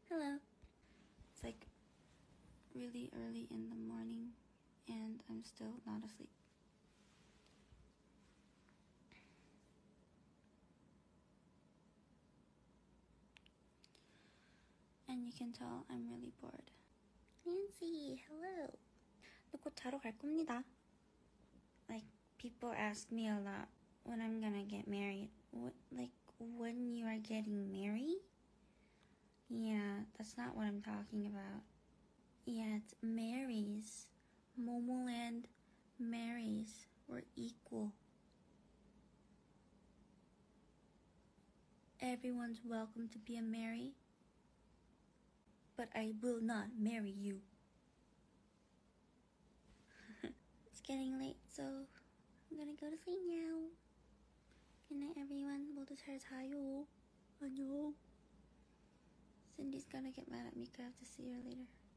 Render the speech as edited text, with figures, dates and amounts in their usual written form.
Hello. It's like really early in the morning and I'm still not asleep. And you can tell I'm really bored. Nancy, hello. 곧 자러 갈 겁니다. Like, people ask me a lot when I'm gonna get married. When you are getting married? Yeah, that's not what I'm talking about. Yeah, it's Marys. Momo and Marys were equal. Everyone's welcome to be a Mary, but I will not marry you. It's getting late, so I'm gonna go to sleep now. Good night, everyone. 모두 잘 자요. 안녕. Cindy's gonna get mad at me because I have to see her later.